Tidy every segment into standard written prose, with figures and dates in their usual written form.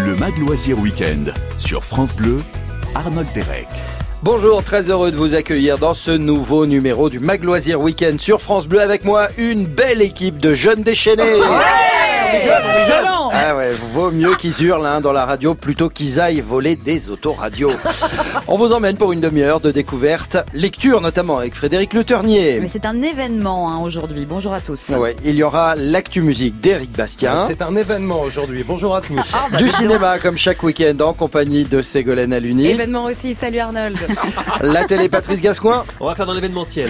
Le Mag Loisir Week-end sur France Bleu, Arnold Derek. Bonjour, très heureux de vous accueillir dans ce nouveau numéro du Mag Loisir Week-end sur France Bleu. Avec moi, une belle équipe de jeunes déchaînés. Excellent. Ah ouais, vaut mieux qu'ils hurlent dans la radio plutôt qu'ils aillent voler des autoradios. On vous emmène pour une demi-heure de découverte, lecture notamment avec Frédéric Le Ternier. Mais c'est un événement aujourd'hui. Bonjour à tous. Ouais, il y aura l'actu musique d'Éric Bastien. C'est un événement aujourd'hui. Bonjour à tous. Du cinéma comme chaque week-end en compagnie de Ségolène Aluni. Événement aussi, salut Arnold. La télé Patrice Gascoin. On va faire dans l'événementiel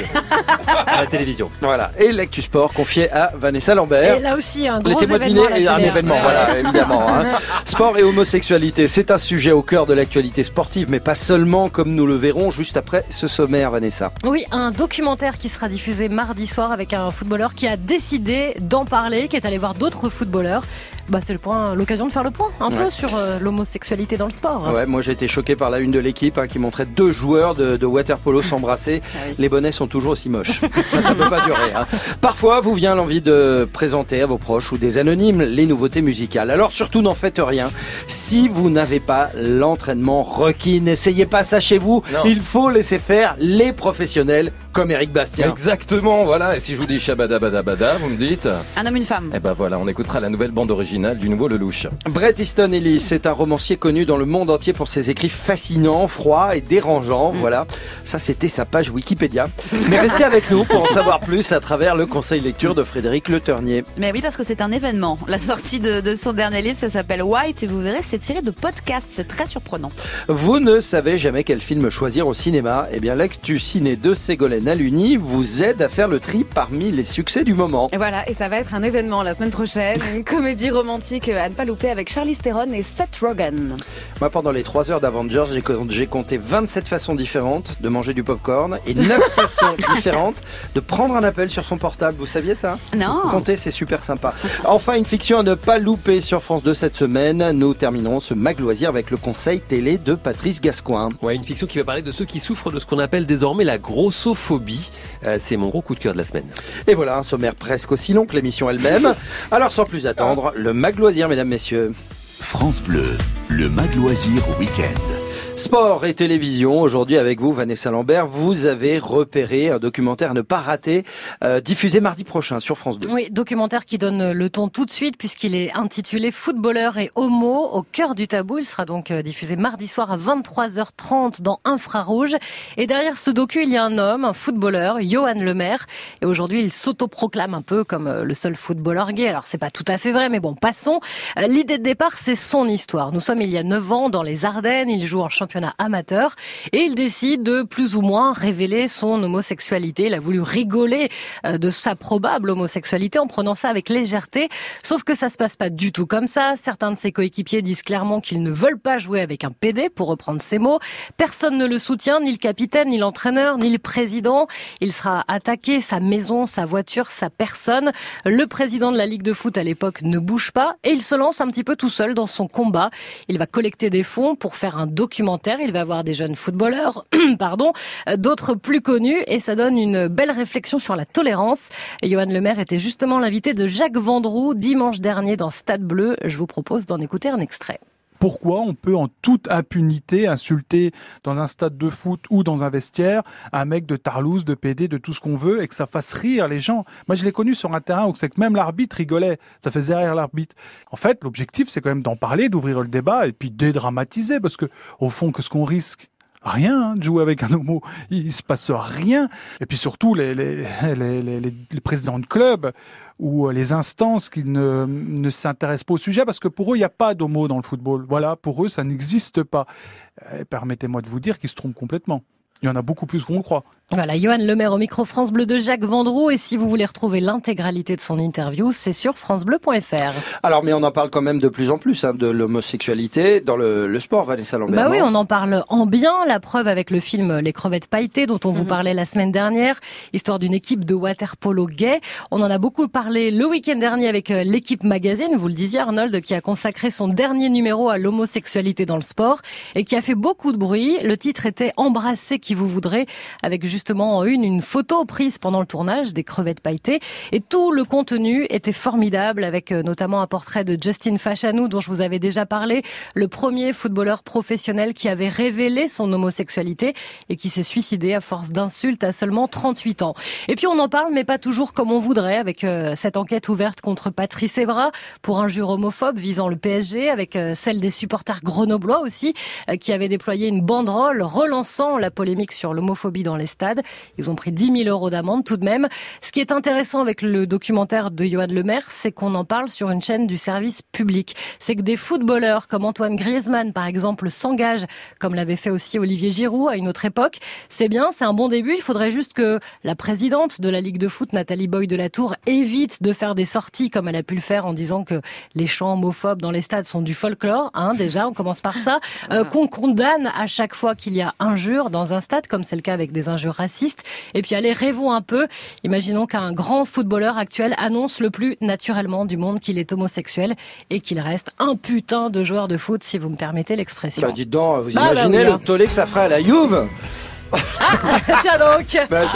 à la télévision. Voilà, et l'actu sport confiée à Vanessa Lambert. Et là aussi, un gros Laissez-moi événement à la deviner, un télé. événement, Ouais. voilà, évidemment. Sport et homosexualité, c'est un sujet au cœur de l'actualité sportive, mais pas seulement, comme nous le verrons juste après ce sommaire, Vanessa. Oui, un documentaire qui sera diffusé mardi soir avec un footballeur qui a décidé d'en parler, qui est allé voir d'autres footballeurs. C'est l'occasion de faire le point un peu sur l'homosexualité dans le sport. Ouais, moi j'ai été choqué par la une de l'équipe qui montrait deux joueurs de water-polo s'embrasser. oui. Les bonnets sont toujours aussi moches. Ça peut pas durer. Parfois, vous vient l'envie de présenter à vos proches ou des anonymes les nouveautés musicales. Alors surtout, n'en faites rien. Si vous n'avez pas l'entraînement requis, n'essayez pas ça chez vous. Non. Il faut laisser faire les professionnels comme Éric Bastien. Exactement, voilà. Et si je vous dis Shabada, vous me dites. Un homme, une femme. Eh ben voilà, on écoutera la nouvelle bande originale du nouveau Lelouch. Bret Easton Ellis, c'est un romancier connu dans le monde entier pour ses écrits fascinants, froids et dérangeants. Voilà, ça c'était sa page Wikipédia. Mais restez avec nous pour en savoir plus à travers le conseil lecture de Frédéric Le Ternier. Mais oui, parce que c'est un événement. La sortie de son dernier livre, ça s'appelle White, et vous verrez, c'est tiré de podcasts. C'est très surprenant. Vous ne savez jamais quel film choisir au cinéma. Eh bien, l'actu ciné de Ségolène Aluni vous aide à faire le tri parmi les succès du moment. Et voilà, et ça va être un événement la semaine prochaine, une comédie romantique à ne pas louper avec Charlize Theron et Seth Rogen. Moi, pendant les 3 heures d'Avengers, j'ai compté 27 façons différentes de manger du popcorn et 9 façons différentes de prendre un appel sur son portable. Vous saviez ça ? Non. Compter, c'est super sympa. Enfin, une fiction à ne pas louper sur France 2 cette semaine. Nous terminerons ce Mag Loisir avec le conseil télé de Patrice Gascoin. Ouais, une fiction qui va parler de ceux qui souffrent de ce qu'on appelle désormais la grossophobie. C'est mon gros coup de cœur de la semaine. Et voilà, un sommaire presque aussi long que l'émission elle-même. Alors, sans plus attendre, le Mag Loisir, mesdames, messieurs. France Bleu, le Mag Loisir Week-end. Sport et télévision, aujourd'hui avec vous Vanessa Lambert, vous avez repéré un documentaire à ne pas rater, diffusé mardi prochain sur France 2. Oui, documentaire qui donne le ton tout de suite puisqu'il est intitulé Footballeur et homo au cœur du tabou. Il sera donc diffusé mardi soir à 23h30 dans Infrarouge. Et derrière ce docu, il y a un homme, un footballeur, Johan Lemaire. Et aujourd'hui, il s'autoproclame un peu comme le seul footballeur gay. Alors c'est pas tout à fait vrai, mais bon, passons. L'idée de départ, c'est son histoire. Nous sommes il y a 9 ans dans les Ardennes. Il joue en championnat amateur et il décide de plus ou moins révéler son homosexualité. Il a voulu rigoler de sa probable homosexualité en prenant ça avec légèreté. Sauf que ça se passe pas du tout comme ça. Certains de ses coéquipiers disent clairement qu'ils ne veulent pas jouer avec un PD, pour reprendre ses mots. Personne ne le soutient, ni le capitaine, ni l'entraîneur, ni le président. Il sera attaqué, sa maison, sa voiture, sa personne. Le président de la Ligue de foot à l'époque ne bouge pas et il se lance un petit peu tout seul dans son combat. Il va collecter des fonds pour faire un documentaire. Il va avoir des jeunes footballeurs, d'autres plus connus, et ça donne une belle réflexion sur la tolérance. Et Johan Lemaire était justement l'invité de Jacques Vendroux dimanche dernier dans Stade Bleu. Je vous propose d'en écouter un extrait. Pourquoi on peut en toute impunité insulter dans un stade de foot ou dans un vestiaire un mec de Tarlouse, de PD, de tout ce qu'on veut et que ça fasse rire les gens. Moi, je l'ai connu sur un terrain où c'est que même l'arbitre rigolait. Ça faisait rire l'arbitre. En fait, l'objectif, c'est quand même d'en parler, d'ouvrir le débat et puis dédramatiser parce que, au fond, qu'est-ce qu'on risque ? Rien de jouer avec un homo, il se passe rien. Et puis surtout les présidents de club ou les instances qui ne s'intéressent pas au sujet parce que pour eux il n'y a pas d'homo dans le football. Voilà, pour eux ça n'existe pas. Permettez-moi de vous dire qu'ils se trompent complètement. Il y en a beaucoup plus qu'on le croit. Voilà, Johan Lemaire au micro France Bleu de Jacques Vendroux. Et si vous voulez retrouver l'intégralité de son interview, c'est sur francebleu.fr. Alors, mais on en parle quand même de plus en plus de l'homosexualité dans le sport, Vanessa Lambert. Bah oui, on en parle en bien. La preuve avec le film Les crevettes pailletées dont on vous parlait la semaine dernière, histoire d'une équipe de water-polo gay. On en a beaucoup parlé le week-end dernier avec l'équipe magazine, vous le disiez Arnold, qui a consacré son dernier numéro à l'homosexualité dans le sport et qui a fait beaucoup de bruit. Le titre était Embrasser qui vous voudrez, avec justement en une photo prise pendant le tournage des crevettes pailletées. Et tout le contenu était formidable, avec notamment un portrait de Justin Fashanu, dont je vous avais déjà parlé, le premier footballeur professionnel qui avait révélé son homosexualité et qui s'est suicidé à force d'insultes à seulement 38 ans. Et puis on en parle, mais pas toujours comme on voudrait, avec cette enquête ouverte contre Patrice Evra pour injures homophobes visant le PSG, avec celle des supporters grenoblois aussi, qui avaient déployé une banderole relançant la polémique sur l'homophobie dans les stades. Ils ont pris 10 000 € d'amende tout de même. Ce qui est intéressant avec le documentaire de Johan Lemaire, c'est qu'on en parle sur une chaîne du service public. C'est que des footballeurs comme Antoine Griezmann, par exemple, s'engagent, comme l'avait fait aussi Olivier Giroud à une autre époque. C'est bien, c'est un bon début. Il faudrait juste que la présidente de la Ligue de foot, Nathalie Boy-Delatour, évite de faire des sorties comme elle a pu le faire en disant que les chants homophobes dans les stades sont du folklore. Déjà, on commence par ça. Qu'on condamne à chaque fois qu'il y a injure dans un stade, comme c'est le cas avec des injures racistes. Et puis allez, rêvons un peu. Imaginons qu'un grand footballeur actuel annonce le plus naturellement du monde qu'il est homosexuel et qu'il reste un putain de joueur de foot, si vous me permettez l'expression. Dites donc, vous imaginez le tollé que ça ferait à la Juve? Tiens donc.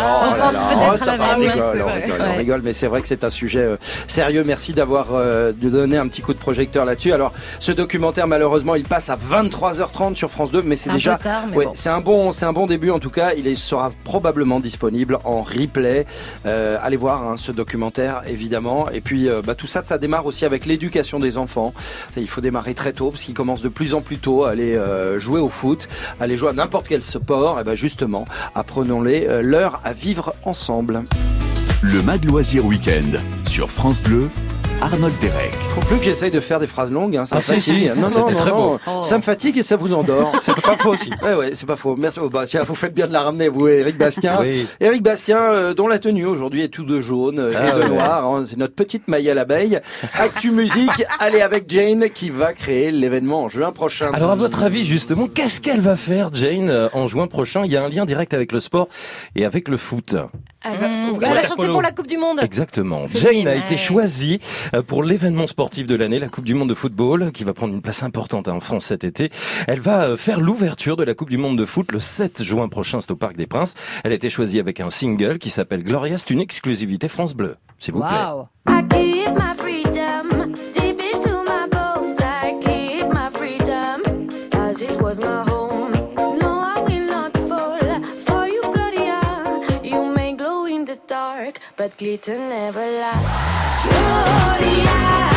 On rigole, mais c'est vrai que c'est un sujet sérieux. Merci d'avoir donné un petit coup de projecteur là-dessus. Alors, ce documentaire, malheureusement, il passe à 23h30 sur France 2, mais c'est déjà, tard, mais bon. c'est un bon début en tout cas. Il sera probablement disponible en replay. Allez voir ce documentaire, évidemment. Et puis, tout ça, ça démarre aussi avec l'éducation des enfants. Il faut démarrer très tôt parce qu'ils commencent de plus en plus tôt à aller jouer au foot, à aller jouer à n'importe quel sport. Et justement, apprenons-les l'heure à vivre ensemble. Le Mag Loisir Week-end sur France Bleu, Arnold Derek. Faut plus que j'essaye de faire des phrases longues, ça me fatigue. Non, c'était très beau. Ça me fatigue et ça vous endort. C'est pas faux aussi. Ouais, c'est pas faux. Merci. Tiens, vous faites bien de la ramener, vous, Éric Bastien. Oui. Éric Bastien, dont la tenue aujourd'hui est tout de jaune et de noir. C'est notre petite Maïa l'abeille. Actu musique, allez avec Jane qui va créer l'événement en juin prochain. Alors à votre avis, justement, qu'est-ce qu'elle va faire, Jane, en juin prochain? Il y a un lien direct avec le sport et avec le foot. Elle va chanter pour la Coupe du Monde. Exactement. Jane a été choisie pour l'événement sportif de l'année, la Coupe du Monde de football, qui va prendre une place importante en France cet été. Elle va faire l'ouverture de la Coupe du Monde de foot le 7 juin prochain, c'est au Parc des Princes. Elle a été choisie avec un single qui s'appelle Gloria. C'est une exclusivité France Bleu, s'il vous plaît. I keep my freedom deep into my bones. I keep my freedom as it was my home. No, I will not fall for you, Gloria. You may glow in the dark, but glitter never lasts. Gloria,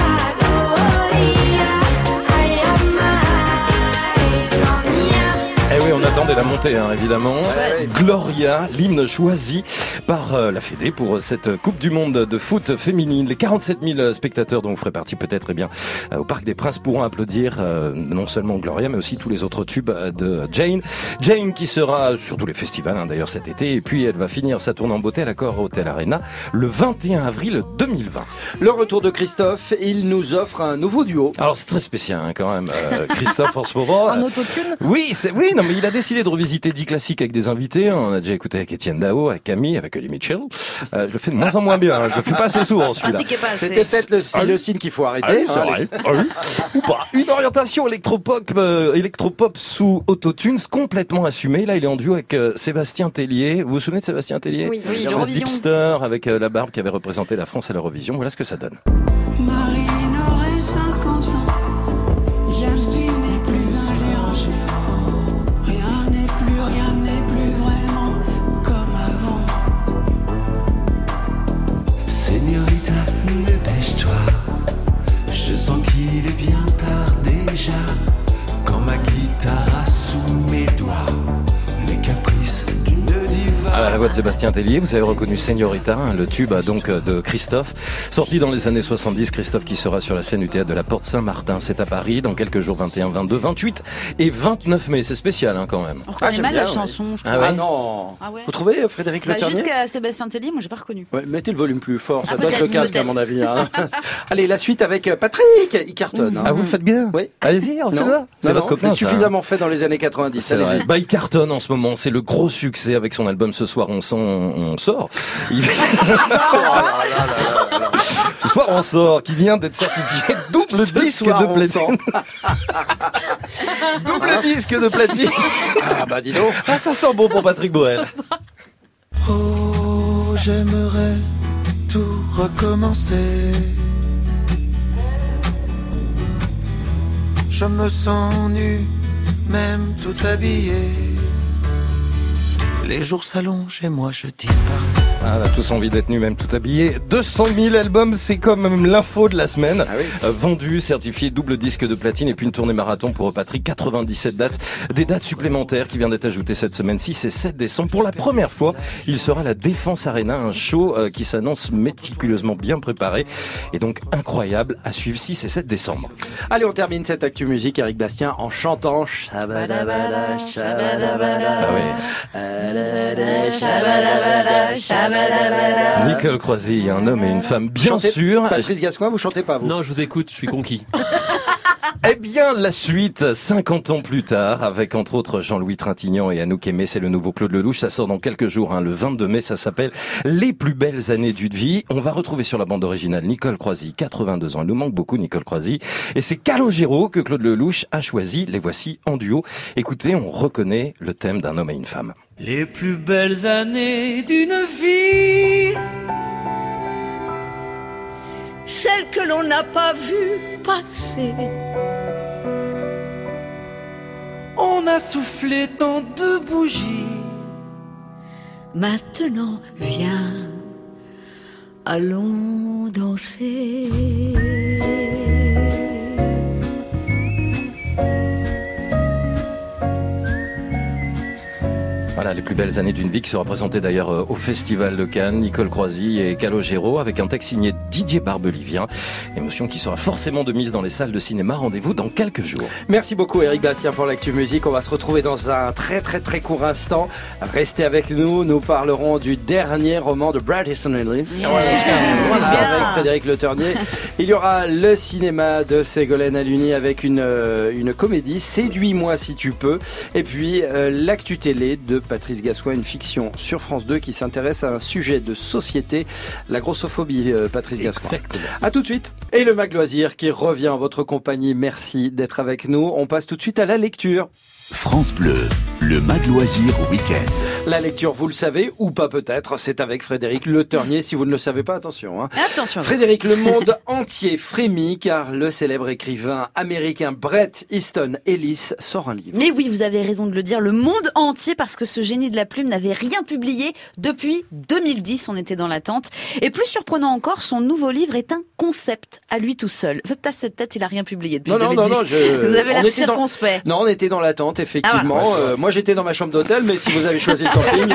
Gloria, I have my Sonia. Eh oui, on attendait la montée, évidemment. Gloria, l'hymne choisi par la Fédé pour cette Coupe du Monde de foot féminine. Les 47 000 spectateurs dont vous ferez partie peut-être, au Parc des Princes pourront applaudir non seulement Gloria, mais aussi tous les autres tubes de Jane. Jane qui sera sur tous les festivals d'ailleurs cet été. Et puis elle va finir sa tournée en beauté à l'Accor Hotel Arena le 21 avril 2020. Le retour de Christophe, il nous offre un nouveau duo. Alors c'est très spécial quand même, Christophe en ce moment. En autotune. Oui, non mais il a décidé de revisiter 10 classiques avec des invités. On a déjà écouté avec Étienne Dao, avec Camille, avec Eddie Mitchell. Je le fais de moins en moins bien. Je le fais pas assez souvent celui-là. C'était peut-être le signe qu'il faut arrêter. C'est vrai. Ou pas. Une orientation électropop sous autotunes complètement assumée. Là, il est en duo avec Sébastien Tellier. Vous vous souvenez de Sébastien Tellier? Oui, Espèce d'hipster avec la barbe qui avait représenté la France à l'Eurovision. Voilà ce que ça donne. Marine aurait 50 ans. James Dean n'est plus un géant. Rien n'est plus vraiment comme avant. Señorita, dépêche-toi. Je sens qu'il est bien tard déjà. Quand ma guitare a sous mes doigts les caprices d'une diva. À la voix de Sébastien Tellier, vous avez reconnu Señorita, le tube donc de Christophe, sorti dans les années 70. Christophe qui sera sur la scène du théâtre de la Porte Saint-Martin, c'est à Paris, dans quelques jours, 21, 22, 28 et 29 mai. C'est spécial quand même. On reconnaît mal la chanson, je crois. Ah non. Ah ouais. Vous trouvez Frédéric Le Ternier? Jusqu'à Sébastien Tellier, moi j'ai pas reconnu. Ouais, mettez le volume plus fort, ça doit être peut-être, le casque à peut-être. mon avis. Allez, la suite avec Patrick, il cartonne. Ah, vous le faites bien? Oui. Allez-y, refaites-le. C'est votre copain. J'ai suffisamment fait dans les années 90. C'est Allez-y. vrai. Il cartonne en ce moment, c'est le gros succès avec son album Ce soir on sort. Ce soir on sort, qui vient d'être certifié double disque de platine. Double disque de platine. Ah bah dis donc. Ah, ça sent bon pour Patrick Boel. Oh, j'aimerais tout recommencer. Je me sens nu, même tout habillé. Les jours s'allongent et moi je disparais. Ah, on a tous envie d'être nus, même tout habillés. 200 000 albums, c'est comme l'info de la semaine. Ah oui. Vendus, certifiés, double disque de platine et puis une tournée marathon pour Patrick, 97 dates. Des dates supplémentaires qui viennent d'être ajoutées cette semaine, 6 et 7 décembre. Pour la première fois, il sera à la Défense Arena, un show qui s'annonce méticuleusement bien préparé et donc incroyable à suivre 6 et 7 décembre. Allez, on termine cette Actu Musique, Eric Bastien, en chantant Shabadabada, Shabadabada. Ah oui. Nicole Croisy, un homme et une femme, bien Chantez, sûr. Patrice Gascoigne, vous chantez pas, vous? Non, je vous écoute, je suis conquis. Eh bien, la suite, 50 ans plus tard, avec entre autres Jean-Louis Trintignant et Anouk Aimé, c'est le nouveau Claude Lelouch. Ça sort dans quelques jours, le 22 mai, ça s'appelle Les plus belles années d'une vie. On va retrouver sur la bande originale Nicole Croisy, 82 ans. Il nous manque beaucoup, Nicole Croisy. Et c'est Calogero que Claude Lelouch a choisi. Les voici en duo. Écoutez, on reconnaît le thème d'un homme et une femme. Les plus belles années d'une vie, celles que l'on n'a pas vues passer. On a soufflé tant de bougies. Maintenant, viens, allons danser. Voilà, les plus belles années d'une vie qui sera présentée d'ailleurs au Festival de Cannes. Nicole Croisy et Calogero avec un texte signé Didier Barbelivien. Émotion qui sera forcément de mise dans les salles de cinéma. Rendez-vous dans quelques jours. Merci beaucoup Eric Bastien pour l'Actu Musique. On va se retrouver dans un très très court instant. Restez avec nous. Nous parlerons du dernier roman de Bret Easton Ellis. Avec Frédéric Le Ternier. Il y aura le cinéma de Ségolène Halluny avec une comédie, Séduis-moi si tu peux. Et puis l'actu télé de Patrice Gascoigne, une fiction sur France 2 qui s'intéresse à un sujet de société, la grossophobie, Patrice Gascoigne. À tout de suite. Et le Mag Loisir qui revient en votre compagnie. Merci d'être avec nous. On passe tout de suite à la lecture. France Bleu, le Mag Loisir Week-end. La lecture, vous le savez, ou pas peut-être, c'est avec Frédéric Le Ternier. Si vous ne le savez pas, attention. Attention. Frédéric, le monde entier frémit car le célèbre écrivain américain Bret Easton Ellis sort un livre. Mais oui, vous avez raison de le dire, le monde entier, parce que ce génie de la plume n'avait rien publié depuis 2010, on était dans l'attente. Et plus surprenant encore, son nouveau livre est un concept à lui tout seul. Faites pas cette tête, il a rien publié depuis 2010. Vous avez l'air circonspect. Non, on était dans l'attente, effectivement. Moi, j'étais dans ma chambre d'hôtel, mais si vous avez choisi le camping...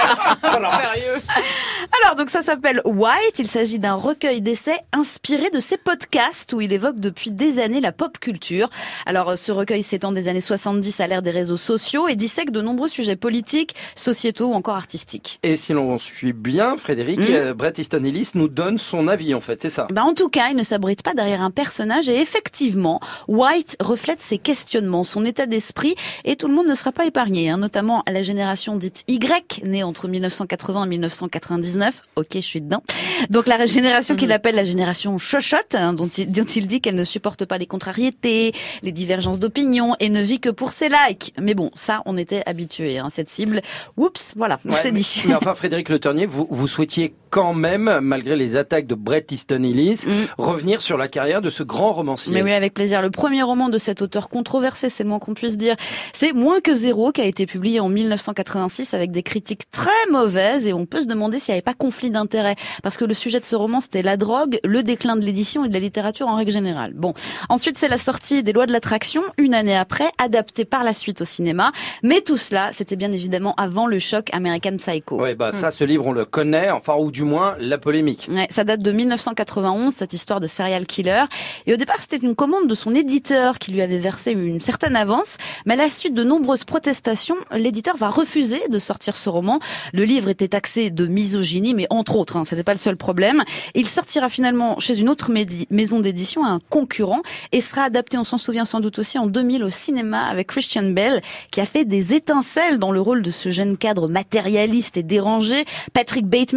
Alors, donc ça s'appelle White. Il s'agit d'un recueil d'essais inspiré de ses podcasts où il évoque depuis des années la pop culture. Alors, ce recueil s'étend des années 70 à l'ère des réseaux sociaux et dissèque de nombreux sujets politiques, sociétaux ou encore artistiques. Et si l'on suit bien, Frédéric, Bret Easton Ellis nous donne son avis, en fait, c'est ça? En tout cas, il ne s'abrite pas derrière un personnage et effectivement, White reflète ses questionnements, son état d'esprit et tout le monde ne sera pas épargné, notamment la génération dite Y, née entre 1980 et 1999. Ok, je suis dedans. Donc la génération qu'il appelle la génération chochotte, dont il dit qu'elle ne supporte pas les contrariétés, les divergences d'opinion et ne vit que pour ses likes. Mais bon, ça, on était habitués, cette cible. Oups, voilà, c'est dit. Mais enfin, Frédéric Le Ternier, vous souhaitiez quand même, malgré les attaques de Bret Easton Ellis, revenir sur la carrière de ce grand romancier. Mais oui, avec plaisir. Le premier roman de cet auteur controversé, c'est le moins qu'on puisse dire, c'est Moins que zéro, qui a été publié en 1986 avec des critiques très mauvaises et on peut se demander s'il n'y avait pas conflit d'intérêts. Parce que le sujet de ce roman, c'était la drogue, le déclin de l'édition et de la littérature en règle générale. Bon. Ensuite, c'est la sortie des Lois de l'attraction, une année après, adaptée par la suite au cinéma. Mais tout cela, c'était bien évidemment avant le choc American Psycho. Ouais, ça, ce livre, on le connaît, enfin, ou du moins, la polémique. Ouais, ça date de 1991, cette histoire de serial killer. Et au départ, c'était une commande de son éditeur qui lui avait versé une certaine avance. Mais à la suite de nombreuses protestations, l'éditeur va refuser de sortir ce roman. Le livre était taxé de misogynie, mais entre autres, c'était pas le seul problème. Il sortira finalement chez une autre maison d'édition, un concurrent, et sera adapté, on s'en souvient sans doute aussi, en 2000 au cinéma avec Christian Bale, qui a fait des étincelles dans le rôle de ce jeune cadre matérialiste et dérangé. Patrick Bateman, qui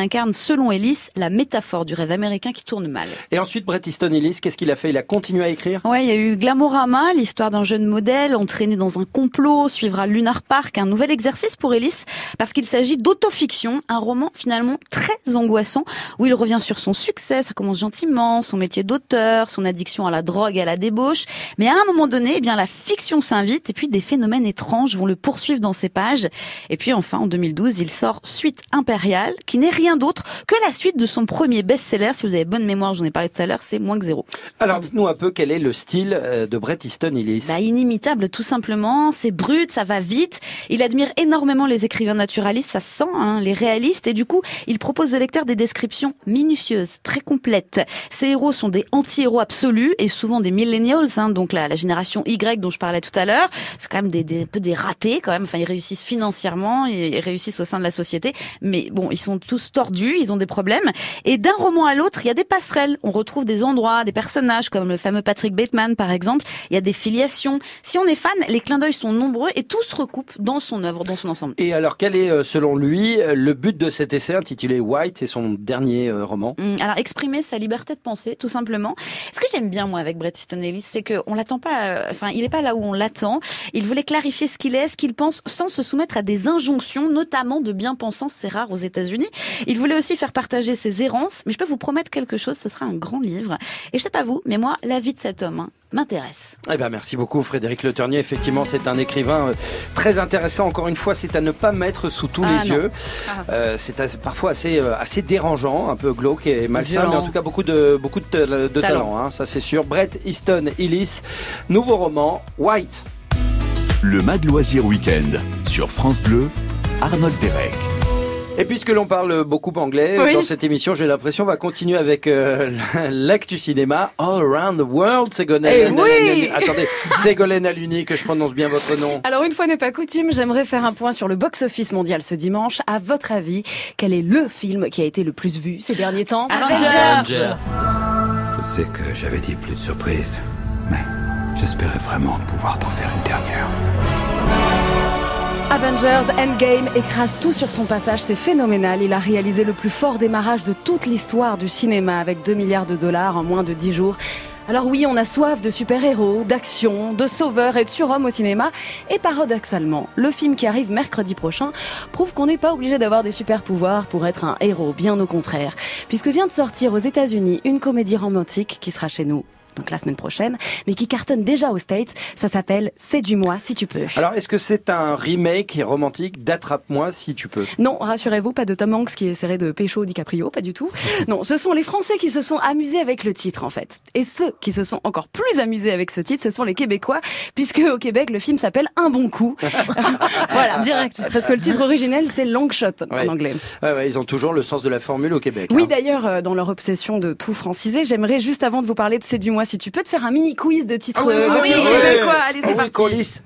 incarne, selon Ellis, la métaphore du rêve américain qui tourne mal. Et ensuite, Bret Easton Ellis, qu'est-ce qu'il a fait? Il a continué à écrire? Ouais, il y a eu Glamorama, l'histoire d'un jeune modèle entraîné dans un complot, suivra Lunar Park, un nouvel exercice pour Ellis, parce qu'il s'agit d'autofiction, un roman finalement très angoissant, où il revient sur son succès, ça commence gentiment, son métier d'auteur, son addiction à la drogue et à la débauche, mais à un moment donné, eh bien, la fiction s'invite, et puis des phénomènes étranges vont le poursuivre dans ses pages. Et puis enfin, en 2012, il sort Suite Impériale, qui n'est rien d'autre que la suite de son premier best-seller. Si vous avez bonne mémoire, j'en ai parlé tout à l'heure, c'est Moins que zéro. Alors, dites-nous un peu quel est le style de Bret Easton Ellis. Inimitable, tout simplement. C'est brut, ça va vite. Il admire énormément les écrivains naturalistes, ça se sent, les réalistes. Et du coup, il propose aux lecteurs des descriptions minutieuses, très complètes. Ces héros sont des anti-héros absolus et souvent des millennials, donc la génération Y dont je parlais tout à l'heure. C'est quand même un peu des ratés, quand même. Enfin, ils réussissent financièrement, ils réussissent au sein de la société. Mais bon, ils sont tous tordus, ils ont des problèmes. Et d'un roman à l'autre, il y a des passerelles. On retrouve des endroits, des personnages, comme le fameux Patrick Bateman, par exemple. Il y a des filiations. Si on est fan, les clins d'œil sont nombreux et tout se recoupe dans son œuvre, dans son ensemble. Et alors, quel est, selon lui, le but de cet essai intitulé White, c'est son dernier roman? Alors, exprimer sa liberté de penser, tout simplement. Ce que j'aime bien, moi, avec Bret Easton Ellis, c'est qu'on l'attend pas, il est pas là où on l'attend. Il voulait clarifier ce qu'il est, ce qu'il pense, sans se soumettre à des injonctions, notamment de bien-pensance, c'est rare aux États-Unis. Il voulait aussi faire partager ses errances, mais je peux vous promettre quelque chose, ce sera un grand livre. Et je sais pas vous, mais moi, la vie de cet homme, m'intéresse. Eh ben, merci beaucoup Frédéric Le Ternier. Effectivement, c'est un écrivain très intéressant. Encore une fois, c'est à ne pas mettre sous tous les yeux. C'est parfois assez dérangeant, un peu glauque et malsain, mais en tout cas beaucoup de talent, ça c'est sûr. Bret Easton Ellis, nouveau roman White. Le Mag Loisir Week-end sur France Bleu, Arnold Derek. Et puisque l'on parle beaucoup anglais dans cette émission, j'ai l'impression on va continuer avec l'actu cinéma All Around the World. Attendez, Ségolène Aluni, que je prononce bien votre nom. Alors une fois n'est pas coutume, j'aimerais faire un point sur le box-office mondial ce dimanche. À votre avis, quel est le film qui a été le plus vu ces derniers temps? Avengers. Je sais que j'avais dit plus de surprises, mais j'espérais vraiment pouvoir t'en faire une dernière. Avengers Endgame écrase tout sur son passage, c'est phénoménal. Il a réalisé le plus fort démarrage de toute l'histoire du cinéma avec 2 milliards de dollars en moins de 10 jours. Alors oui, on a soif de super-héros, d'action, de sauveurs et de surhommes au cinéma. Et paradoxalement, le film qui arrive mercredi prochain prouve qu'on n'est pas obligé d'avoir des super-pouvoirs pour être un héros, bien au contraire. Puisque vient de sortir aux États-Unis une comédie romantique qui sera chez nous donc la semaine prochaine, mais qui cartonne déjà aux States. Ça s'appelle Séduis-moi si tu peux. Alors, est-ce que c'est un remake romantique d'Attrape-moi si tu peux? Non, rassurez-vous, pas de Tom Hanks qui essaierait de pécho DiCaprio, pas du tout. Non, ce sont les Français qui se sont amusés avec le titre, en fait. Et ceux qui se sont encore plus amusés avec ce titre, ce sont les Québécois, puisque au Québec, le film s'appelle Un bon coup. Voilà, direct. Parce que le titre originel, c'est Long Shot en anglais. Ouais, ils ont toujours le sens de la formule au Québec. Oui, d'ailleurs, dans leur obsession de tout franciser, j'aimerais juste avant de vous parler de Séduis-moi si tu peux te faire un mini quiz de titres québécois. Allez, c'est parti.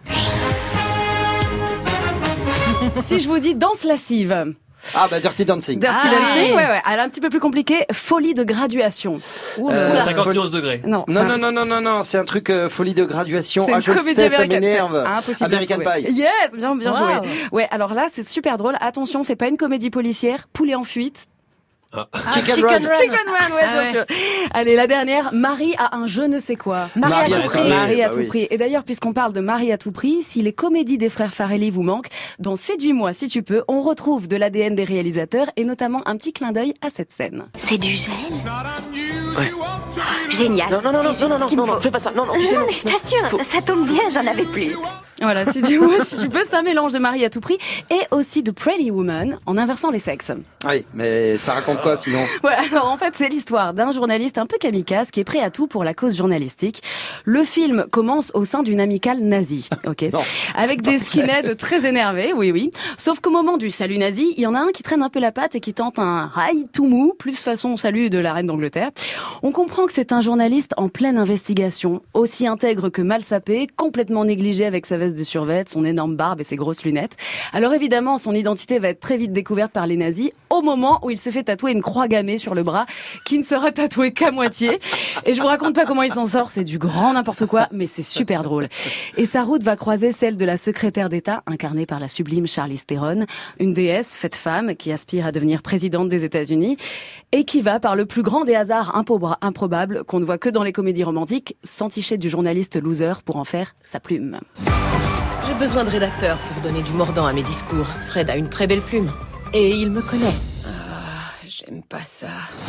Si je vous dis danse lascive. Ah bah Dirty Dancing. Dirty Dancing, ouais. Elle est un petit peu plus compliquée. Folie de graduation. 51 degrés. Non, c'est un truc folie de graduation. C'est une comédie américaine. Ça m'énerve. Impossible. American Pie. Yes, bien joué. Ouais, alors là, c'est super drôle. Attention, c'est pas une comédie policière. Poulet en fuite. Chicken Run, bien sûr. Allez, la dernière, Marie a un je ne sais quoi. Marie à tout prix. Marie à tout prix. Et d'ailleurs, puisqu'on parle de Marie à tout prix, si les comédies des frères Farrelly vous manquent, dans Séduis-moi si tu peux, on retrouve de l'ADN des réalisateurs et notamment un petit clin d'œil à cette scène. C'est du gel. Ouais. Génial. Non, fais pas ça. Non, mais je t'assure, ça tombe bien, j'en avais plus. Voilà, Séduis-moi si tu peux, c'est un mélange de Marie à tout prix et aussi de Pretty Woman en inversant les sexes. Oui, mais ça raconte quoi sinon? Ouais, alors en fait, c'est l'histoire d'un journaliste un peu kamikaze qui est prêt à tout pour la cause journalistique. Le film commence au sein d'une amicale nazie, ok, avec des skinheads très énervés, oui. Sauf qu'au moment du salut nazi, il y en a un qui traîne un peu la patte et qui tente un hi to mou, plus façon salut de la reine d'Angleterre. On comprend que c'est un journaliste en pleine investigation, aussi intègre que mal sapé, complètement négligé avec sa veste de survêt, son énorme barbe et ses grosses lunettes. Alors évidemment, son identité va être très vite découverte par les nazis, au moment où il se fait tatouer une croix gammée sur le bras, qui ne sera tatouée qu'à moitié. Et je vous raconte pas comment il s'en sort, c'est du grand n'importe quoi, mais c'est super drôle. Et sa route va croiser celle de la secrétaire d'État, incarnée par la sublime Charlize Theron, une déesse faite femme qui aspire à devenir présidente des États-Unis et qui va, par le plus grand des hasards improbables qu'on ne voit que dans les comédies romantiques, s'enticher du journaliste loser pour en faire sa plume. J'ai besoin de rédacteurs pour donner du mordant à mes discours. Fred a une très belle plume. Et il me connaît. Ah, j'aime pas ça.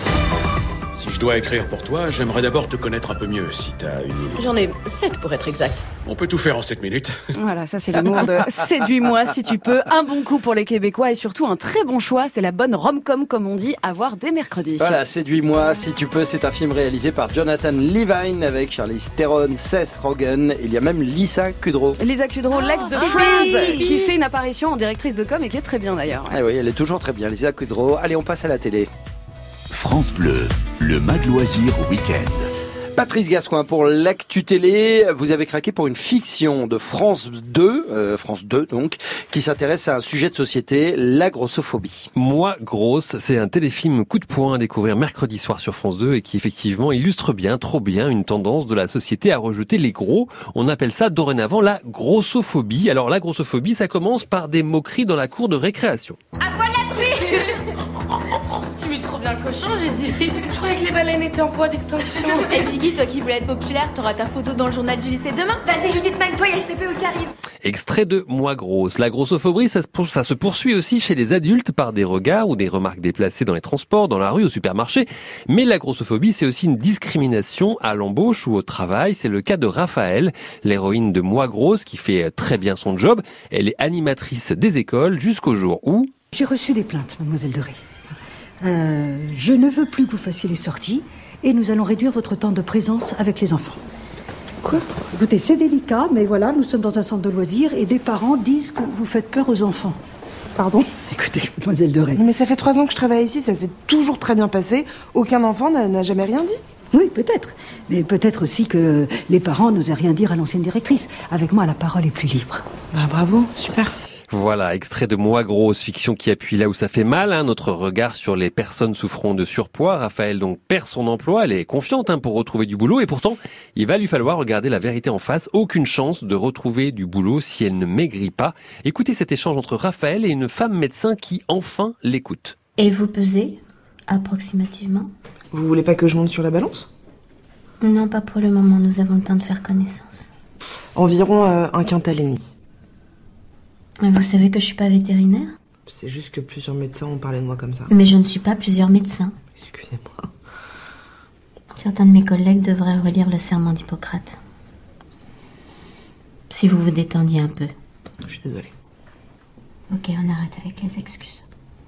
Si je dois écrire pour toi, j'aimerais d'abord te connaître un peu mieux, si t'as 1 minute. J'en ai 7 pour être exact. On peut tout faire en 7 minutes. Voilà, ça c'est l'humour de Séduis-moi si tu peux. Un bon coup pour les Québécois et surtout un très bon choix. C'est la bonne rom-com, comme on dit, à voir dès mercredi. Voilà, Séduis-moi si tu peux. C'est un film réalisé par Jonathan Levine avec Charlize Theron, Seth Rogen. Il y a même Lisa Kudrow. Lisa Kudrow, l'ex de Friends, qui fait une apparition en directrice de com et qui est très bien d'ailleurs. Ah oui, elle est toujours très bien, Lisa Kudrow. Allez, on passe à la télé. France Bleu, le Mag Loisir Week-end. Patrice Gascoin pour l'actu télé. Vous avez craqué pour une fiction de France 2 donc, qui s'intéresse à un sujet de société, la grossophobie. Moi grosse, c'est un téléfilm coup de poing à découvrir mercredi soir sur France 2 et qui effectivement illustre bien, trop bien, une tendance de la société à rejeter les gros. On appelle ça dorénavant la grossophobie. Alors la grossophobie, ça commence par des moqueries dans la cour de récréation. À poil la truie. Tu mets trop bien le cochon, j'ai dit. Je croyais que les baleines étaient en voie d'extinction. Et Biggie, toi qui voulais être populaire, t'auras ta photo dans le journal du lycée demain. Vas-y Judith Mag, toi, il y a le CPE qui arrive. Extrait de Moi grosse. La grossophobie, ça se poursuit aussi chez les adultes par des regards ou des remarques déplacées dans les transports, dans la rue, au supermarché. Mais la grossophobie, c'est aussi une discrimination à l'embauche ou au travail. C'est le cas de Raphaël, l'héroïne de Moi grosse, qui fait très bien son job. Elle est animatrice des écoles jusqu'au jour où... J'ai reçu des plaintes, mademoiselle Doré. Je ne veux plus que vous fassiez les sorties et nous allons réduire votre temps de présence avec les enfants. Quoi ? Écoutez, c'est délicat, mais voilà, nous sommes dans un centre de loisirs et des parents disent que vous faites peur aux enfants. Pardon ? Écoutez, mademoiselle Doré. Mais ça fait 3 ans que je travaille ici, ça s'est toujours très bien passé. Aucun enfant n'a jamais rien dit. Oui, peut-être. Mais peut-être aussi que les parents n'osaient rien dire à l'ancienne directrice. Avec moi, la parole est plus libre. Bah bravo, super. Voilà, extrait de Moi grosse, fiction qui appuie là où ça fait mal, notre regard sur les personnes souffrant de surpoids. Raphaël donc perd son emploi, elle est confiante pour retrouver du boulot et pourtant, il va lui falloir regarder la vérité en face. Aucune chance de retrouver du boulot si elle ne maigrit pas. Écoutez cet échange entre Raphaël et une femme médecin qui enfin l'écoute. Et vous pesez approximativement ? Vous voulez pas que je monte sur la balance ? Non, pas pour le moment, nous avons le temps de faire connaissance. Environ 1,5 quintal. Vous savez que je suis pas vétérinaire ? C'est juste que plusieurs médecins ont parlé de moi comme ça. Mais je ne suis pas plusieurs médecins. Excusez-moi. Certains de mes collègues devraient relire le serment d'Hippocrate. Si vous vous détendiez un peu. Je suis désolée. Ok, on arrête avec les excuses.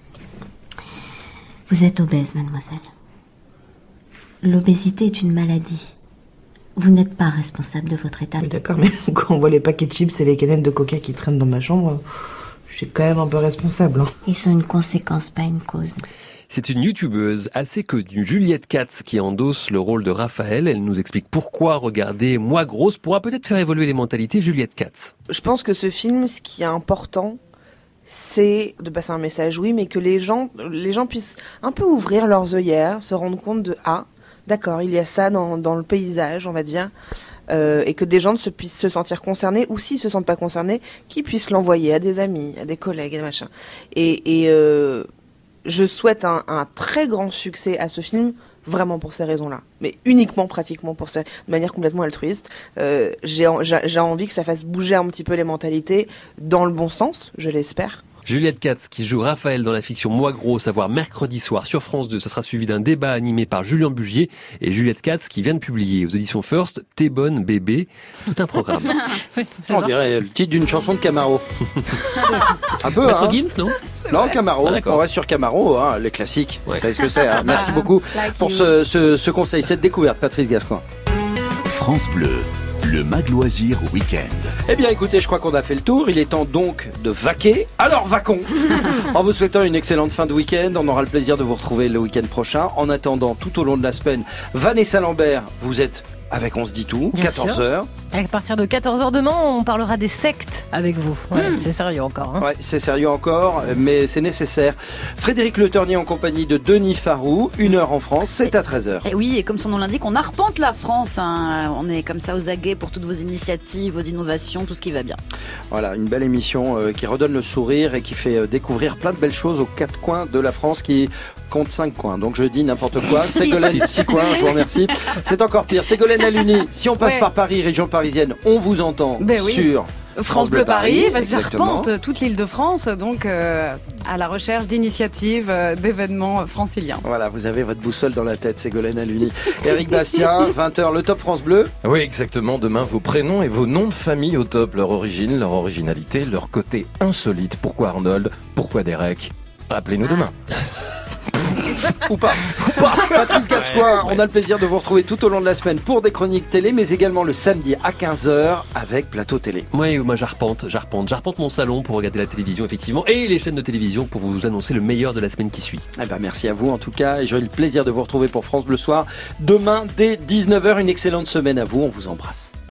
Vous êtes obèse, mademoiselle. L'obésité est une maladie. Vous n'êtes pas responsable de votre état. Oui, d'accord, mais quand on voit les paquets de chips et les canettes de coca qui traînent dans ma chambre, je suis quand même un peu responsable. Ils sont une conséquence, pas une cause. C'est une youtubeuse assez connue, Juliette Katz, qui endosse le rôle de Raphaël. Elle nous explique pourquoi regarder Moi grosse pourra peut-être faire évoluer les mentalités. Juliette Katz. Je pense que ce film, ce qui est important, c'est de passer un message, oui, mais que les gens puissent un peu ouvrir leurs œillères, se rendre compte de d'accord, il y a ça dans le paysage, on va dire, et que des gens puissent se sentir concernés, ou s'ils se sentent pas concernés, qu'ils puissent l'envoyer à des amis, à des collègues, et machin. Et je souhaite un très grand succès à ce film, vraiment pour ces raisons-là, mais uniquement pratiquement de manière complètement altruiste. J'ai envie que ça fasse bouger un petit peu les mentalités dans le bon sens, je l'espère. Juliette Katz qui joue Raphaël dans la fiction Moi grosse, à voir mercredi soir sur France 2. Ça sera suivi d'un débat animé par Julien Bugier et Juliette Katz qui vient de publier aux éditions First T'es bonne bébé, tout un programme. On dirait le titre d'une chanson de Camaro. Un peu, Maître Gims, non? Non, Camaro. On reste sur Camaro, les classiques. Vous savez ce que c'est. Merci beaucoup pour ce conseil, cette découverte, Patrice Gascoin. France Bleu, Le Mag Loisir Week-end. Eh bien écoutez, je crois qu'on a fait le tour. Il est temps donc de vaquer. Alors vaquons. En vous souhaitant une excellente fin de week-end. On aura le plaisir de vous retrouver le week-end prochain. En attendant, tout au long de la semaine, Vanessa Lambert, vous êtes avec On se dit tout, 14h. À partir de 14h demain, on parlera des sectes avec vous. Ouais, c'est sérieux encore. Ouais, c'est sérieux encore, mais c'est nécessaire. Frédéric Le Ternier en compagnie de Denis Farou, 1h en France, c'est à 13h. Et oui, et comme son nom l'indique, on arpente la France. On est comme ça aux aguets pour toutes vos initiatives, vos innovations, tout ce qui va bien. Voilà, une belle émission qui redonne le sourire et qui fait découvrir plein de belles choses aux 4 coins de la France qui compte 5 coins. Donc je dis n'importe quoi. Ségolène, 6 coins, je vous remercie. C'est encore pire. Ségolène Aluni, si on passe par Paris, région parisienne, on vous entend sur France Bleu Paris, parce que exactement. j'arpente toute l'île de France, donc à la recherche d'initiatives, d'événements franciliens. Voilà, vous avez votre boussole dans la tête, Ségolène Aluni. Éric Bastien, 20h, le Top France Bleu. Oui, exactement. Demain, vos prénoms et vos noms de famille au top. Leur origine, leur originalité, leur côté insolite. Pourquoi Arnold? Pourquoi Derek? Appelez-nous demain. Ou pas. Patrice Gascoigne, on a le plaisir de vous retrouver tout au long de la semaine pour des chroniques télé, mais également le samedi à 15h avec Plateau Télé. Ouais, moi j'arpente mon salon pour regarder la télévision effectivement et les chaînes de télévision pour vous annoncer le meilleur de la semaine qui suit. Eh ben merci à vous en tout cas et j'aurai le plaisir de vous retrouver pour France Bleu Soir demain dès 19h. Une excellente semaine à vous, on vous embrasse.